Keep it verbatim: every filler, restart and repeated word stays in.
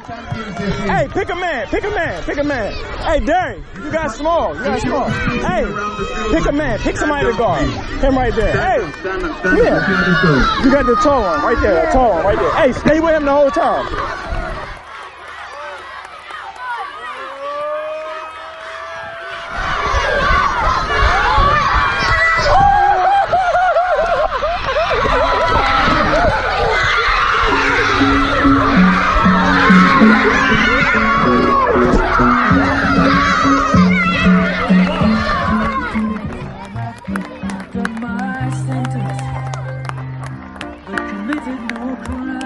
Hey, pick a man, pick a man, pick a man. Hey, Derry, you got small, you got small. Hey, pick a man, pick somebody to guard. Him right there. Hey, yeah. You got the tall one right there, the tall one right there. Hey, stay with him the whole time. Committed no crime.